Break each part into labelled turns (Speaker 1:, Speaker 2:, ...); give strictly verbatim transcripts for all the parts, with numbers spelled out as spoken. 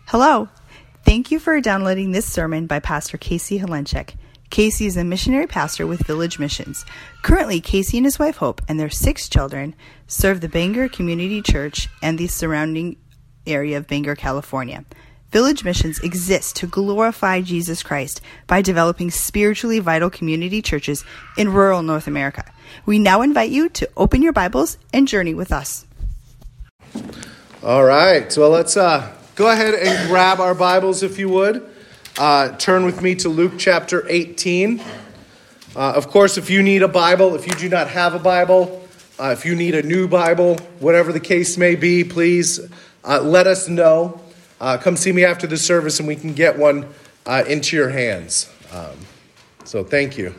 Speaker 1: Hello. Thank you for downloading this sermon by Pastor Casey Helenchek. Casey is a missionary pastor with Village Missions. Currently, Casey and his wife Hope and their six children serve the Bangor Community Church and the surrounding area of Bangor, California. Village Missions exists to glorify Jesus Christ by developing spiritually vital community churches in rural North America. We now invite you to open your Bibles and journey with us.
Speaker 2: All right, so let's uh, go ahead and grab our Bibles if you would. Uh, turn with me to Luke chapter eighteen. Uh, of course, if you need a Bible, if you do not have a Bible, uh, if you need a new Bible, whatever the case may be, please uh, let us know. Uh, come see me after the service and we can get one uh, into your hands. Um, so thank you.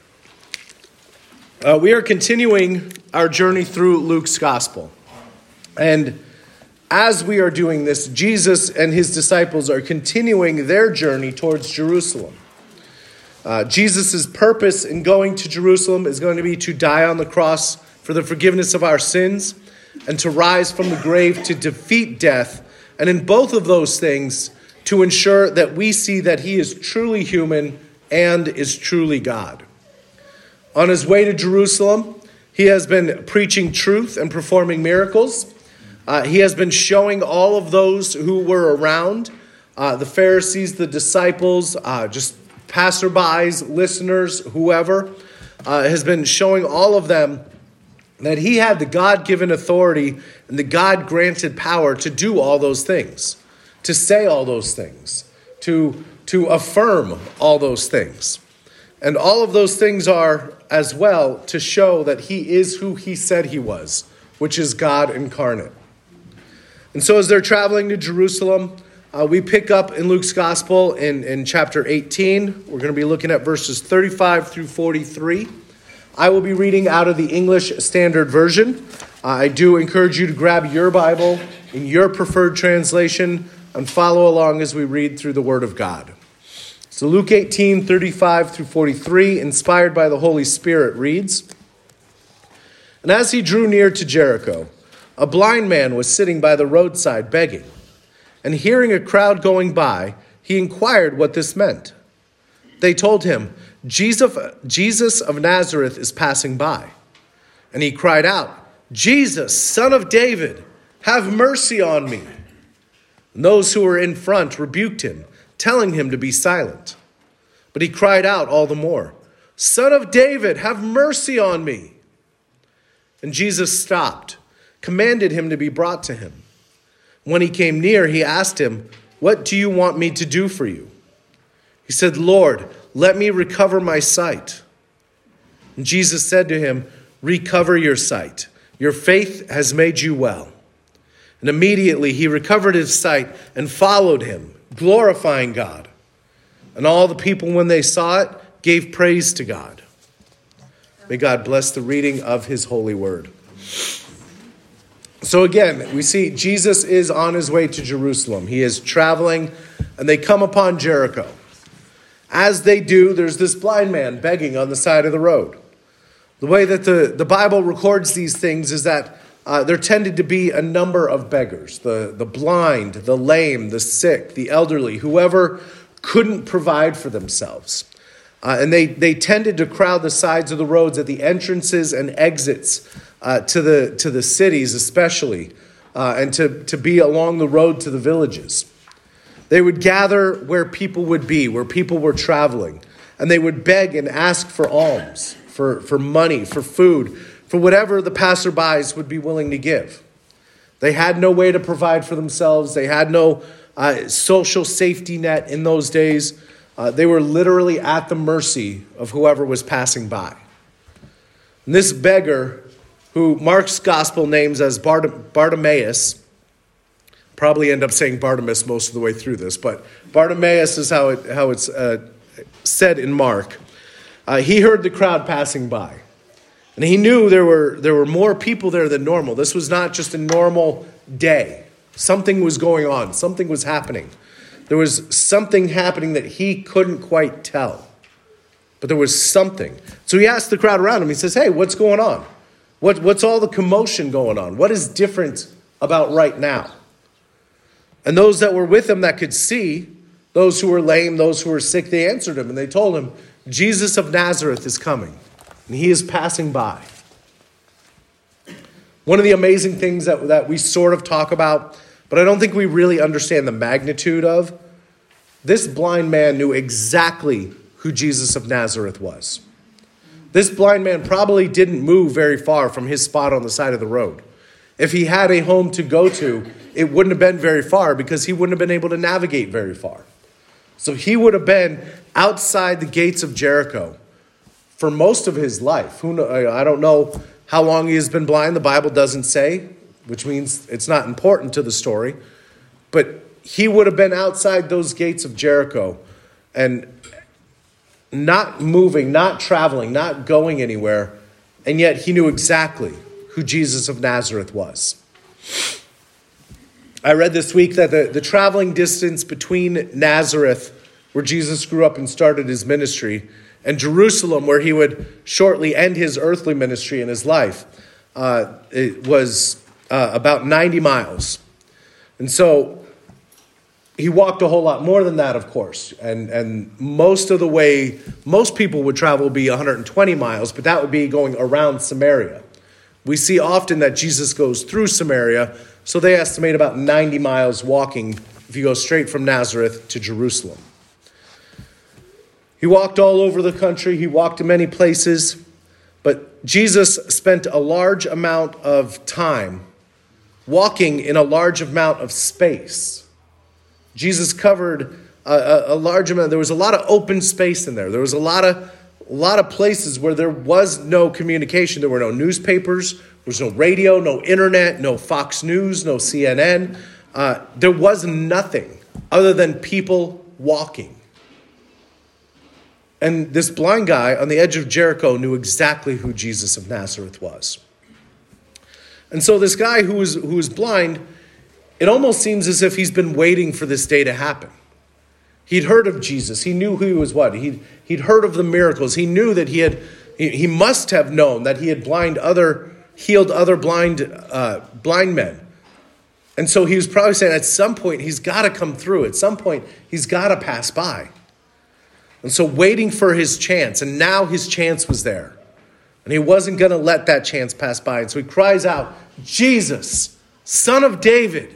Speaker 2: Uh, we are continuing our journey through Luke's gospel. And as we are doing this, Jesus and his disciples are continuing their journey towards Jerusalem. Uh, Jesus' purpose in going to Jerusalem is going to be to die on the cross for the forgiveness of our sins and to rise from the grave to defeat death. And in both of those things, to ensure that we see that he is truly human and is truly God. On his way to Jerusalem, he has been preaching truth and performing miracles. Uh, he has been showing all of those who were around, uh, the Pharisees, the disciples, uh, just passerbys, listeners, whoever, uh, has been showing all of them that he had the God-given authority and the God-granted power to do all those things, to say all those things, to, to affirm all those things. And all of those things are, as well, to show that he is who he said he was, which is God incarnate. And so as they're traveling to Jerusalem, uh, we pick up in Luke's gospel in, in chapter eighteen. We're going to be looking at verses thirty-five through forty-three. I will be reading out of the English Standard Version. Uh, I do encourage you to grab your Bible in your preferred translation and follow along as we read through the Word of God. So Luke eighteen, thirty-five through forty-three, inspired by the Holy Spirit, reads, "And as he drew near to Jericho, a blind man was sitting by the roadside begging. And hearing a crowd going by, he inquired what this meant. They told him, Jesus, Jesus of Nazareth is passing by. And he cried out, 'Jesus, Son of David, have mercy on me.' And those who were in front rebuked him, telling him to be silent. But he cried out all the more, 'Son of David, have mercy on me.' And Jesus stopped, commanded him to be brought to him. When he came near, he asked him, 'What do you want me to do for you?' He said, 'Lord, let me recover my sight.' And Jesus said to him, 'Recover your sight. Your faith has made you well.' And immediately he recovered his sight and followed him, glorifying God. And all the people, when they saw it, gave praise to God." May God bless the reading of his holy word. So again, we see Jesus is on his way to Jerusalem. He is traveling, and they come upon Jericho. As they do, there's this blind man begging on the side of the road. The way that the, the Bible records these things is that uh, there tended to be a number of beggars. The, the blind, the lame, the sick, the elderly, whoever couldn't provide for themselves. Uh, and they, they tended to crowd the sides of the roads at the entrances and exits uh, to the to the cities especially, uh, and to, to be along the road to the villages. They would gather where people would be, where people were traveling, and they would beg and ask for alms, for, for money, for food, for whatever the passerbys would be willing to give. They had no way to provide for themselves. They had no uh, social safety net in those days. Uh, they were literally at the mercy of whoever was passing by. And this beggar, who Mark's gospel names as Bart- Bartimaeus, probably end up saying Bartimaeus most of the way through this, but Bartimaeus is how it how it's uh, said in Mark. Uh, he heard the crowd passing by, and he knew there were there were more people there than normal. This was not just a normal day. Something was going on. Something was happening. There was something happening that he couldn't quite tell. But there was something. So he asked the crowd around him. He says, "Hey, what's going on? What, what's all the commotion going on? What is different about right now?" And those that were with him that could see, those who were lame, those who were sick, they answered him and they told him, Jesus of Nazareth is coming and he is passing by. One of the amazing things that, that we sort of talk about, but I don't think we really understand the magnitude of, this blind man knew exactly who Jesus of Nazareth was. This blind man probably didn't move very far from his spot on the side of the road. If he had a home to go to, it wouldn't have been very far because he wouldn't have been able to navigate very far. So he would have been outside the gates of Jericho for most of his life. Who know, I don't know how long he has been blind. The Bible doesn't say, which means it's not important to the story. But he would have been outside those gates of Jericho and not moving, not traveling, not going anywhere. And yet he knew exactly who Jesus of Nazareth was. I read this week that the, the traveling distance between Nazareth, where Jesus grew up and started his ministry, and Jerusalem, where he would shortly end his earthly ministry and his life, uh, it was uh, about ninety miles. And so he walked a whole lot more than that, of course. And, and most of the way, most people would travel would be one hundred twenty miles, but that would be going around Samaria. We see often that Jesus goes through Samaria, so they estimate about ninety miles walking if you go straight from Nazareth to Jerusalem. He walked all over the country. He walked to many places. But Jesus spent a large amount of time walking in a large amount of space. Jesus covered a, a, a large amount. There was a lot of open space in there. There was a lot of, a lot of places where there was no communication. There were no newspapers. There was no radio, no internet, no Fox News, no C N N. Uh, there was nothing other than people walking. And this blind guy on the edge of Jericho knew exactly who Jesus of Nazareth was. And so this guy who was, who was blind, it almost seems as if he's been waiting for this day to happen. He'd heard of Jesus. He knew who he was what? He'd, he'd heard of the miracles. He knew that he had, he, he must have known that he had blind other, healed other blind, uh, blind men. And so he was probably saying at some point he's got to come through. At some point he's got to pass by. And so waiting for his chance, and now his chance was there. And he wasn't going to let that chance pass by. And so he cries out, Jesus, Son of David.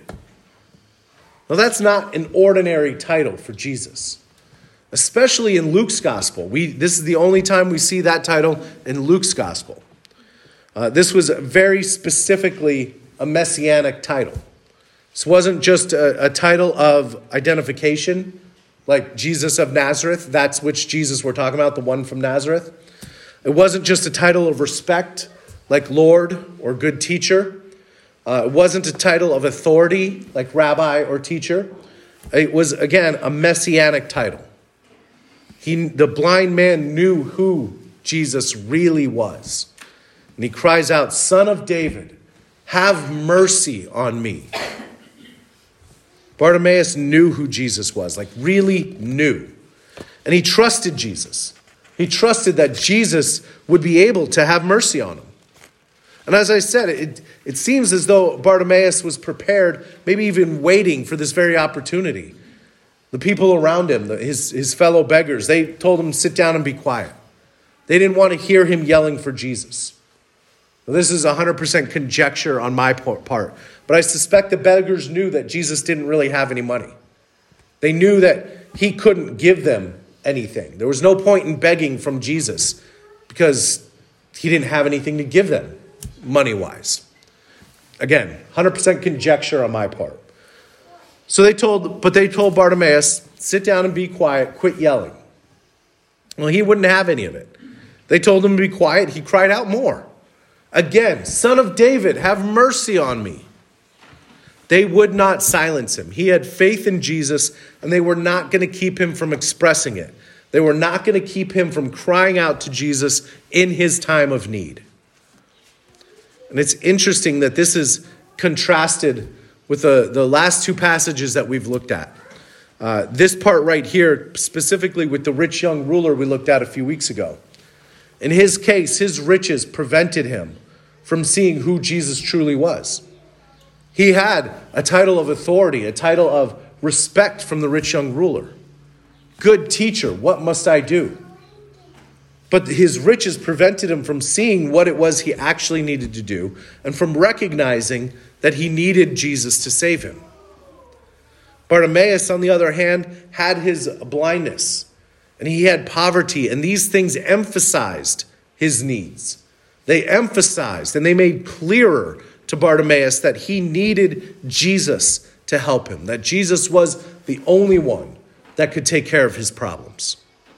Speaker 2: Now that's not an ordinary title for Jesus. Especially in Luke's gospel. We, this is the only time we see that title in Luke's gospel. Uh, this was very specifically a messianic title. This wasn't just a, a title of identification, like Jesus of Nazareth. That's which Jesus we're talking about, the one from Nazareth. It wasn't just a title of respect, like Lord or good teacher. Uh, it wasn't a title of authority, like rabbi or teacher. It was, again, a messianic title. He, the blind man knew who Jesus really was. And he cries out, Son of David, have mercy on me. Bartimaeus knew who Jesus was, like really knew. And he trusted Jesus. He trusted that Jesus would be able to have mercy on him. And as I said, it, it seems as though Bartimaeus was prepared, maybe even waiting for this very opportunity. The people around him, the, his, his fellow beggars, they told him, sit down and be quiet. They didn't want to hear him yelling for Jesus. Well, this is one hundred percent conjecture on my part. But I suspect the beggars knew that Jesus didn't really have any money. They knew that he couldn't give them anything. There was no point in begging from Jesus because he didn't have anything to give them money-wise. Again, one hundred percent conjecture on my part. So they told, but they told Bartimaeus, sit down and be quiet, quit yelling. Well, he wouldn't have any of it. They told him to be quiet. He cried out more. Again, Son of David, have mercy on me. They would not silence him. He had faith in Jesus, and they were not going to keep him from expressing it. They were not going to keep him from crying out to Jesus in his time of need. And it's interesting that this is contrasted with the, the last two passages that we've looked at. Uh, this part right here, specifically with the rich young ruler we looked at a few weeks ago. In his case, his riches prevented him from seeing who Jesus truly was. He had a title of authority, a title of respect from the rich young ruler. Good teacher, what must I do? But his riches prevented him from seeing what it was he actually needed to do and from recognizing that he needed Jesus to save him. Bartimaeus, on the other hand, had his blindness and he had poverty, and these things emphasized his needs. They emphasized and they made clearer to Bartimaeus that he needed Jesus to help him, that Jesus was the only one that could take care of his problems.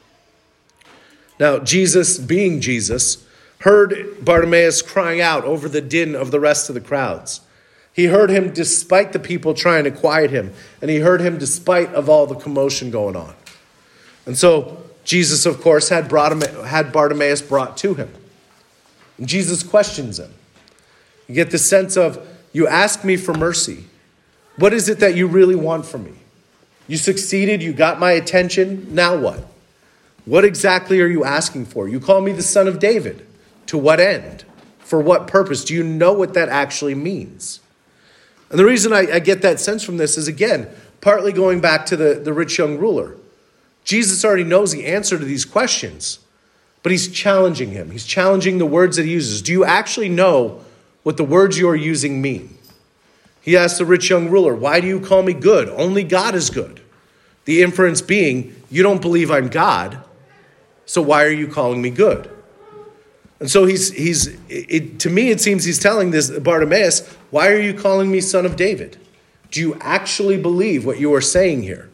Speaker 2: Now, Jesus, being Jesus, heard Bartimaeus crying out over the din of the rest of the crowds. He heard him despite the people trying to quiet him, and he heard him despite of all the commotion going on. And so Jesus, of course, had, had Bartimaeus brought to him. And Jesus questions him. You get the sense of, you ask me for mercy. What is it that you really want from me? You succeeded, you got my attention, now what? What exactly are you asking for? You call me the son of David. To what end? For what purpose? Do you know what that actually means? And the reason I, I get that sense from this is, again, partly going back to the, the rich young ruler. Jesus already knows the answer to these questions, but he's challenging him. He's challenging the words that he uses. Do you actually know what the words you are using mean? He asked the rich young ruler, why do you call me good? Only God is good. The inference being, you don't believe I'm God, so why are you calling me good? And so he's, he's it, to me, it seems he's telling this Bartimaeus, why are you calling me son of David? Do you actually believe what you are saying here?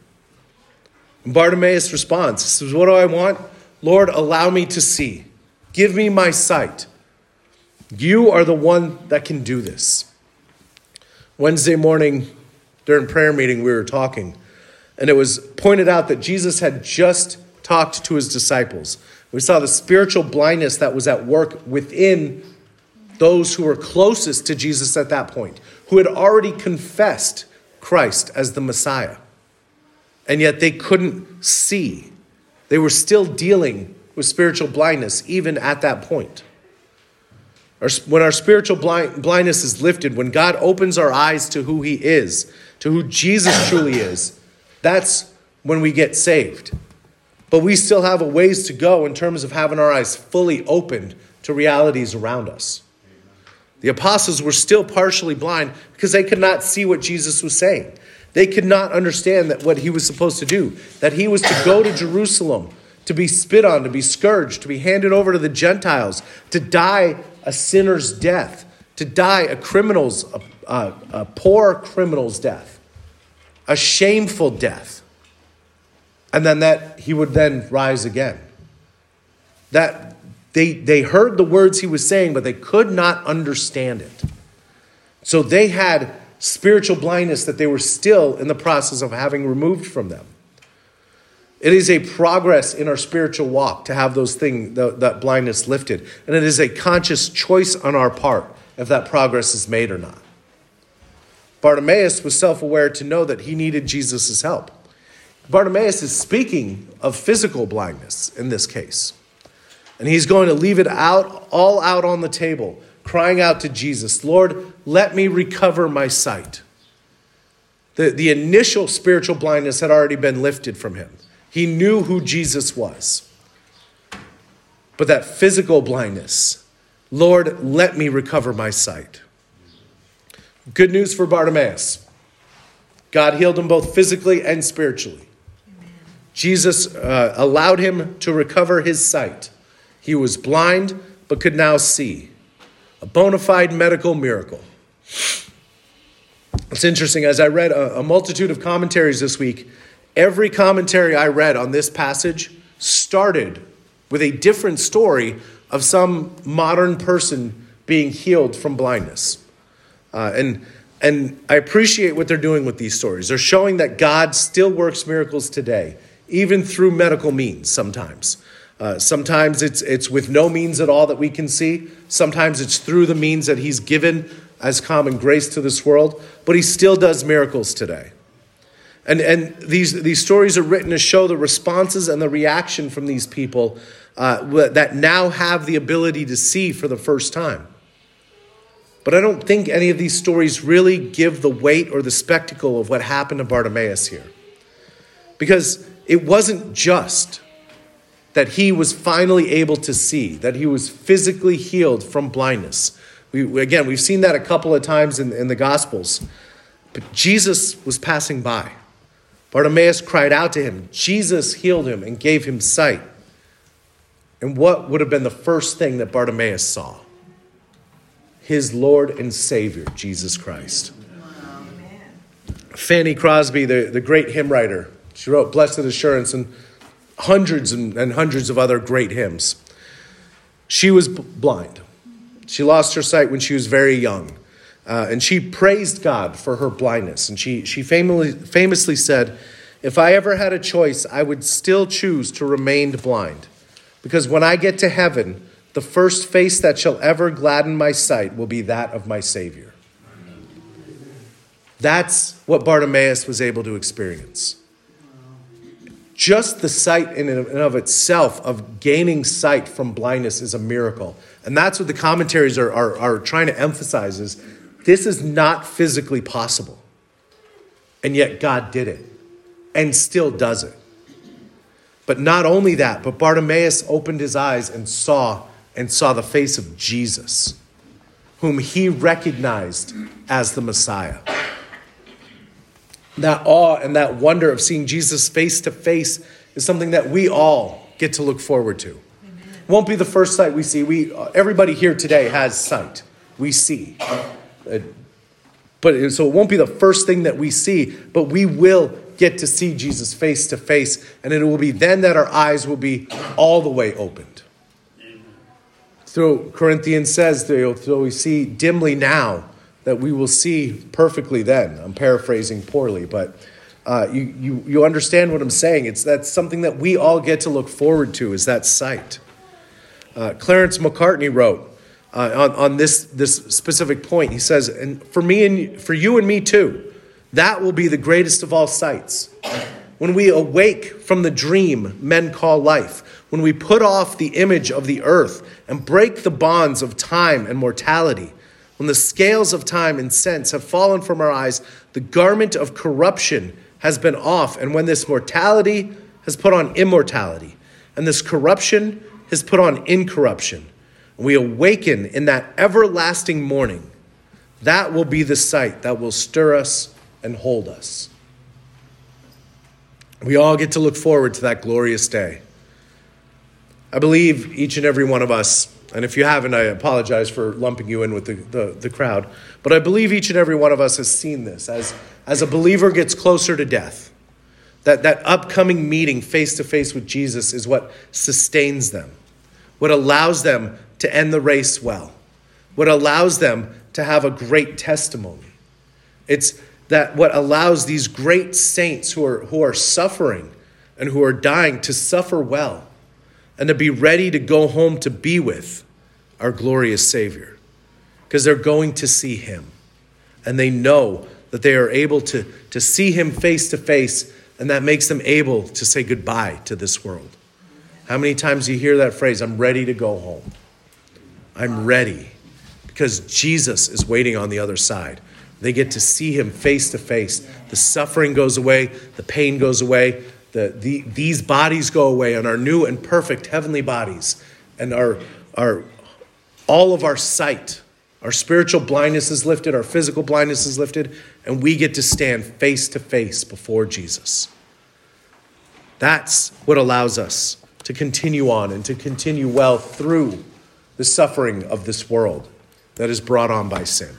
Speaker 2: And Bartimaeus responds, he says, what do I want? Lord, allow me to see. Give me my sight. You are the one that can do this. Wednesday morning during prayer meeting, we were talking, and it was pointed out that Jesus had just talked to his disciples. We saw the spiritual blindness that was at work within those who were closest to Jesus at that point, who had already confessed Christ as the Messiah. And yet they couldn't see. They were still dealing with spiritual blindness even at that point. Our, when our spiritual blind, blindness is lifted, when God opens our eyes to who he is, to who Jesus truly is, that's when we get saved. But we still have a ways to go in terms of having our eyes fully opened to realities around us. The apostles were still partially blind because they could not see what Jesus was saying. They could not understand that what he was supposed to do, that he was to go to Jerusalem, to be spit on, to be scourged, to be handed over to the Gentiles, to die a sinner's death, to die a criminal's, a, a, a poor criminal's death, a shameful death. And then that he would then rise again. That they, they heard the words he was saying, but they could not understand it. So they had spiritual blindness that they were still in the process of having removed from them. It is a progress in our spiritual walk to have those things, that blindness lifted. And it is a conscious choice on our part if that progress is made or not. Bartimaeus was self-aware to know that he needed Jesus' help. Bartimaeus is speaking of physical blindness in this case. And he's going to leave it out, all out on the table, crying out to Jesus, Lord, let me recover my sight. The, the initial spiritual blindness had already been lifted from him. He knew who Jesus was. But that physical blindness, Lord, let me recover my sight. Good news for Bartimaeus. God healed him both physically and spiritually. Jesus uh, allowed him to recover his sight. He was blind, but could now see. A bona fide medical miracle. It's interesting, as I read a, a multitude of commentaries this week, every commentary I read on this passage started with a different story of some modern person being healed from blindness. Uh, and, and I appreciate what they're doing with these stories. They're showing that God still works miracles today, even through medical means sometimes. Uh, sometimes it's it's with no means at all that we can see. Sometimes it's through the means that he's given as common grace to this world. But he still does miracles today. And and these, these stories are written to show the responses and the reaction from these people uh, that now have the ability to see for the first time. But I don't think any of these stories really give the weight or the spectacle of what happened to Bartimaeus here. Because it wasn't just that he was finally able to see, that he was physically healed from blindness. We, again, we've seen that a couple of times in, in the Gospels. But Jesus was passing by. Bartimaeus cried out to him. Jesus healed him and gave him sight. And what would have been the first thing that Bartimaeus saw? His Lord and Savior, Jesus Christ. Fanny Crosby, the, the great hymn writer, she wrote Blessed Assurance and hundreds and, and hundreds of other great hymns. She was b- blind. She lost her sight when she was very young. Uh, and she praised God for her blindness. And she, she famously, famously said, if I ever had a choice, I would still choose to remain blind. Because when I get to heaven, the first face that shall ever gladden my sight will be that of my Savior. That's what Bartimaeus was able to experience. Just the sight in and of itself of gaining sight from blindness is a miracle. And that's what the commentaries are, are, are trying to emphasize is this is not physically possible. And yet God did it and still does it. But not only that, but Bartimaeus opened his eyes and saw and saw the face of Jesus, whom he recognized as the Messiah. That awe and that wonder of seeing Jesus face to face is something that we all get to look forward to. Amen. It won't be the first sight we see. We everybody here today has sight. We see. Uh, but so it won't be the first thing that we see, but we will get to see Jesus face to face, and it will be then that our eyes will be all the way opened. So Corinthians says, though we see dimly now, that we will see perfectly then. I'm paraphrasing poorly, but uh, you, you you understand what I'm saying. It's that's something that we all get to look forward to, is that sight. Uh, Clarence Macartney wrote uh, on, on this, this specific point. He says, and for me and for you and me too, that will be the greatest of all sights. When we awake from the dream men call life, when we put off the image of the earth and break the bonds of time and mortality, when the scales of time and sense have fallen from our eyes, the garment of corruption has been off, and when this mortality has put on immortality, and this corruption has put on incorruption, and we awaken in that everlasting morning, that will be the sight that will stir us and hold us. We all get to look forward to that glorious day. I believe each and every one of us, and if you haven't, I apologize for lumping you in with the, the, the crowd, but I believe each and every one of us has seen this. As, as a believer gets closer to death, that, that upcoming meeting face-to-face with Jesus is what sustains them, what allows them to end the race well, what allows them to have a great testimony. It's that what allows these great saints who are, who are suffering and who are dying to suffer well and to be ready to go home to be with our glorious Savior, because they're going to see him, and they know that they are able to, to see him face to face, and that makes them able to say goodbye to this world. How many times do you hear that phrase, I'm ready to go home? I'm ready, because Jesus is waiting on the other side. They get to see him face to face. The suffering goes away, the pain goes away, the, the these bodies go away, and our new and perfect heavenly bodies, and our our all of our sight, our spiritual blindness is lifted, our physical blindness is lifted, and we get to stand face to face before Jesus. That's what allows us to continue on and to continue well through the suffering of this world that is brought on by sin.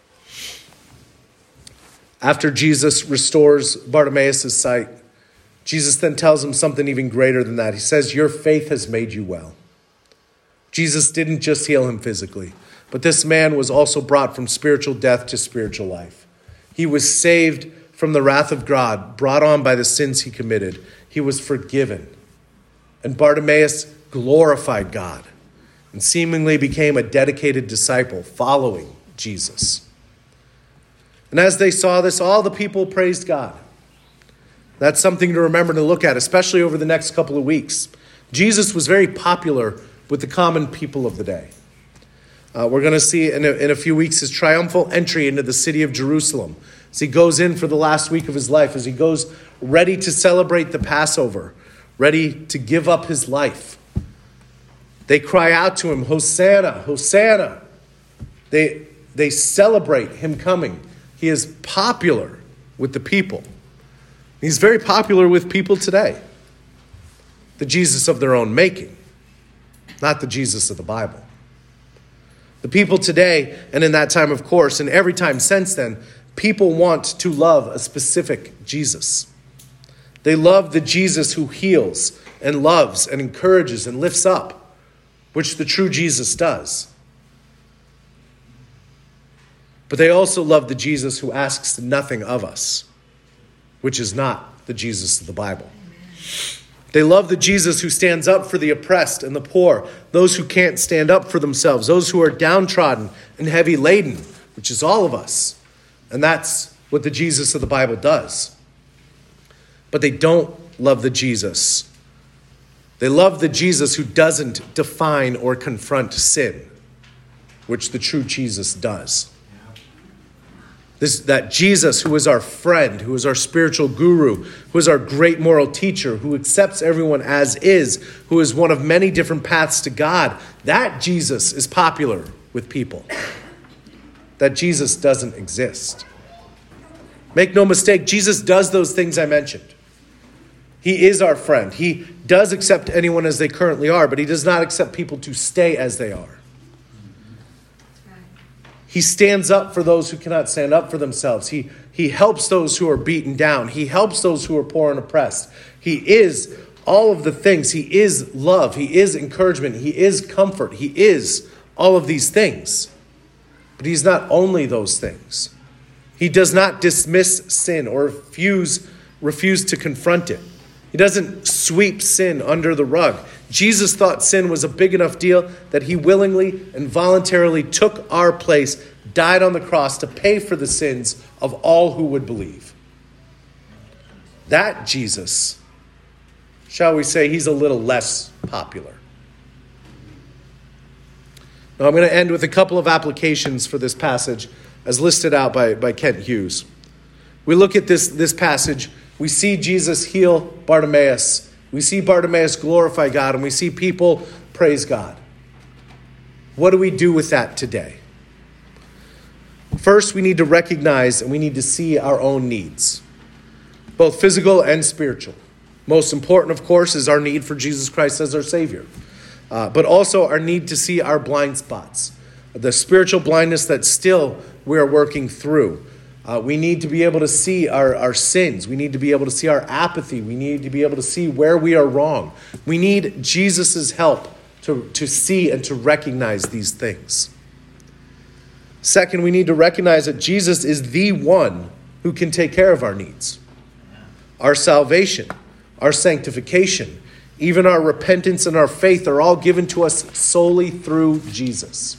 Speaker 2: After Jesus restores Bartimaeus' sight, Jesus then tells him something even greater than that. He says, your faith has made you well. Jesus didn't just heal him physically, but this man was also brought from spiritual death to spiritual life. He was saved from the wrath of God, brought on by the sins he committed. He was forgiven. And Bartimaeus glorified God and seemingly became a dedicated disciple following Jesus. And as they saw this, all the people praised God. That's something to remember to look at, especially over the next couple of weeks. Jesus was very popular with the common people of the day. Uh, we're going to see in a, in a few weeks his triumphal entry into the city of Jerusalem as he goes in for the last week of his life, as he goes ready to celebrate the Passover, ready to give up his life. They cry out to him, Hosanna, Hosanna. They, they celebrate him coming. He is popular with the people. He's very popular with people today. The Jesus of their own making, not the Jesus of the Bible. The people today, and in that time, of course, and every time since then, people want to love a specific Jesus. They love the Jesus who heals and loves and encourages and lifts up, which the true Jesus does. But they also love the Jesus who asks nothing of us, which is not the Jesus of the Bible. They love the Jesus who stands up for the oppressed and the poor, those who can't stand up for themselves, those who are downtrodden and heavy laden, which is all of us. And that's what the Jesus of the Bible does. But they don't love the Jesus. They love the Jesus who doesn't define or confront sin, which the true Jesus does. This, that Jesus who is our friend, who is our spiritual guru, who is our great moral teacher, who accepts everyone as is, who is one of many different paths to God, that Jesus is popular with people. That Jesus doesn't exist. Make no mistake, Jesus does those things I mentioned. He is our friend. He does accept anyone as they currently are, but he does not accept people to stay as they are. He stands up for those who cannot stand up for themselves. He, he helps those who are beaten down. He helps those who are poor and oppressed. He is all of the things. He is love. He is encouragement. He is comfort. He is all of these things. But he's not only those things. He does not dismiss sin or refuse, refuse to confront it. He doesn't sweep sin under the rug. Jesus thought sin was a big enough deal that he willingly and voluntarily took our place, died on the cross to pay for the sins of all who would believe. That Jesus, shall we say, he's a little less popular. Now I'm going to end with a couple of applications for this passage as listed out by, by Kent Hughes. We look at this, this passage. We see Jesus heal Bartimaeus. We see Bartimaeus glorify God, and we see people praise God. What do we do with that today? First, we need to recognize and we need to see our own needs, both physical and spiritual. Most important, of course, is our need for Jesus Christ as our Savior, uh, but also our need to see our blind spots, the spiritual blindness that still we're working through. Uh, we need to be able to see our, our sins. We need to be able to see our apathy. We need to be able to see where we are wrong. We need Jesus' help to, to see and to recognize these things. Second, we need to recognize that Jesus is the one who can take care of our needs. Our salvation, our sanctification, even our repentance and our faith are all given to us solely through Jesus.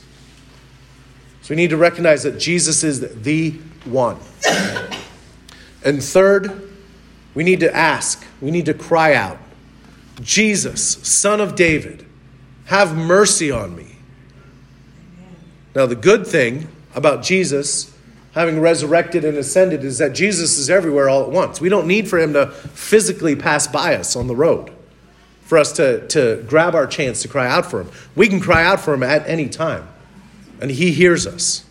Speaker 2: So we need to recognize that Jesus is the one. And third, we need to ask, we need to cry out, Jesus, Son of David, have mercy on me. Now, the good thing about Jesus having resurrected and ascended is that Jesus is everywhere all at once. We don't need for him to physically pass by us on the road for us to, to grab our chance to cry out for him. We can cry out for him at any time, and he hears us.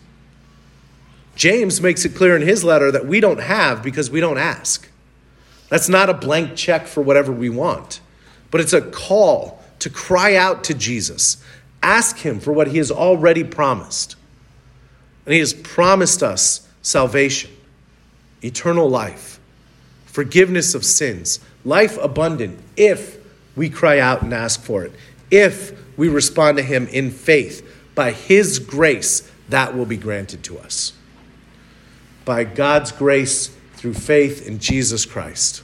Speaker 2: James makes it clear in his letter that we don't have because we don't ask. That's not a blank check for whatever we want, but it's a call to cry out to Jesus. Ask him for what he has already promised. And he has promised us salvation, eternal life, forgiveness of sins, life abundant if we cry out and ask for it. If we respond to him in faith, by his grace, that will be granted to us. By God's grace through faith in Jesus Christ.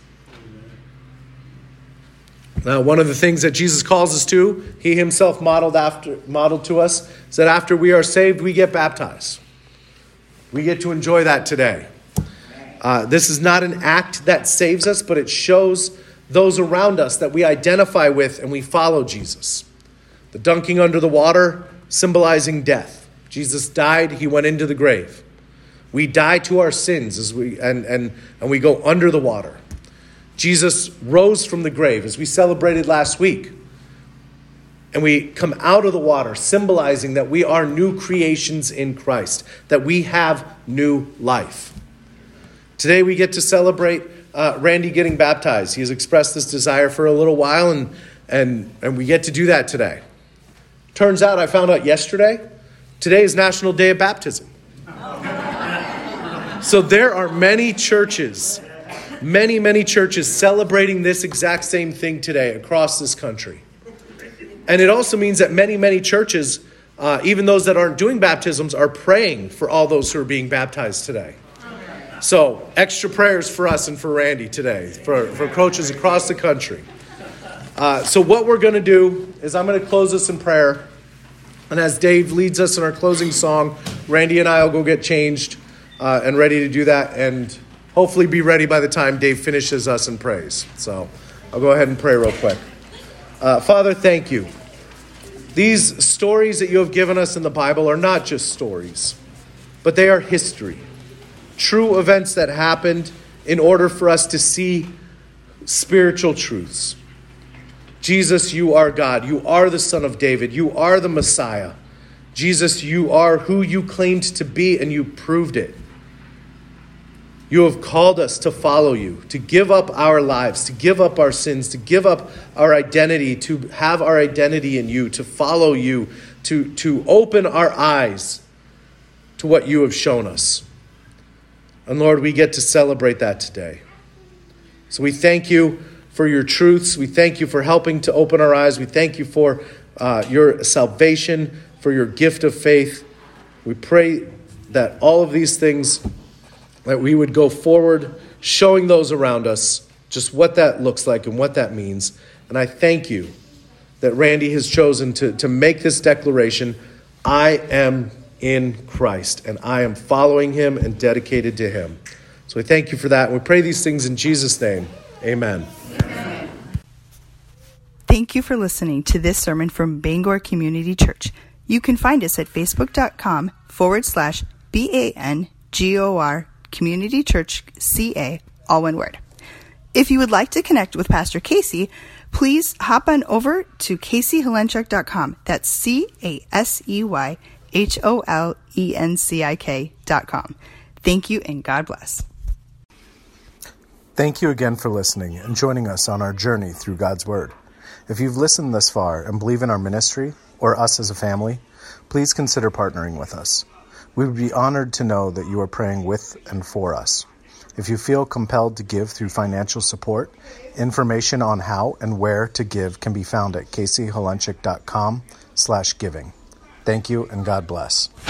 Speaker 2: Now, one of the things that Jesus calls us to, he himself modeled after modeled to us, is that after we are saved, we get baptized. We get to enjoy that today. Uh, this is not an act that saves us, but it shows those around us that we identify with and we follow Jesus. The dunking under the water, symbolizing death. Jesus died, he went into the grave. We die to our sins as we and, and, and we go under the water. Jesus rose from the grave as we celebrated last week. And we come out of the water, symbolizing that we are new creations in Christ, that we have new life. Today we get to celebrate uh, Randy getting baptized. He has expressed this desire for a little while, and, and, and we get to do that today. Turns out, I found out yesterday, today is National Day of Baptism. So there are many churches, many, many churches celebrating this exact same thing today across this country. And it also means that many, many churches, uh, even those that aren't doing baptisms, are praying for all those who are being baptized today. So extra prayers for us and for Randy today, for, for coaches across the country. Uh, so what we're going to do is I'm going to close this in prayer. And as Dave leads us in our closing song, Randy and I will go get changed uh, and ready to do that. And hopefully be ready by the time Dave finishes us in praise. So I'll go ahead and pray real quick. Uh, Father, thank you. These stories that you have given us in the Bible are not just stories, but they are history. True events that happened in order for us to see spiritual truths. Jesus, you are God. You are the Son of David. You are the Messiah. Jesus, you are who you claimed to be, and you proved it. You have called us to follow you, to give up our lives, to give up our sins, to give up our identity, to have our identity in you, to follow you, to, to open our eyes to what you have shown us. And Lord, we get to celebrate that today. So we thank you for your truths. We thank you for helping to open our eyes. We thank you for uh, your salvation, for your gift of faith. We pray that all of these things, that we would go forward showing those around us just what that looks like and what that means. And I thank you that Randy has chosen to, to make this declaration. I am in Christ, and I am following him and dedicated to him. So we thank you for that. And we pray these things in Jesus' name. Amen. Amen.
Speaker 1: Thank you for listening to this sermon from Bangor Community Church. You can find us at facebook.com forward slash B-A-N-G-O-R Community Church C A, all one word. If you would like to connect with Pastor Casey, please hop on over to casey holenchik dot com. That's C A S E Y H O L E N C I K dot com. Thank you and God bless.
Speaker 3: Thank you again for listening and joining us on our journey through God's Word. If you've listened this far and believe in our ministry or us as a family, please consider partnering with us. We would be honored to know that you are praying with and for us. If you feel compelled to give through financial support, information on how and where to give can be found at casey holenchik dot com slash giving. Thank you and God bless.